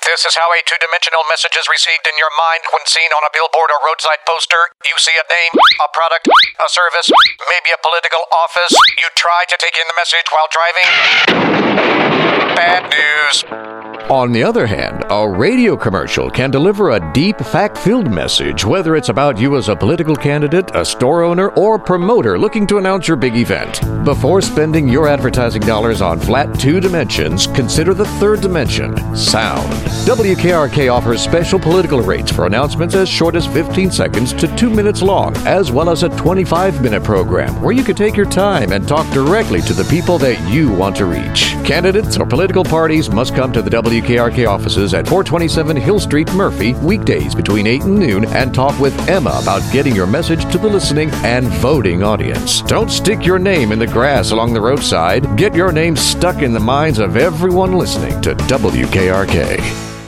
This is how a two-dimensional message is received in your mind when seen on a billboard or roadside poster. You see a name, a product, a service, maybe a political office. You try to take in the message while driving. Bad news. On the other hand, a radio commercial can deliver a deep, fact-filled message, whether it's about you as a political candidate, a store owner, or promoter looking to announce your big event. Before spending your advertising dollars on flat two dimensions, consider the third dimension, sound. WKRK offers special political rates for announcements as short as 15 seconds to 2 minutes long, as well as a 25-minute program where you can take your time and talk directly to the people that you want to reach. Candidates or political parties must come to the WKRK offices at 427 Hill Street, Murphy, weekdays between 8 and noon, and talk with Emma about getting your message to the listening and voting audience. Don't stick your name in the grass along the roadside. Get your name stuck in the minds of everyone listening to WKRK.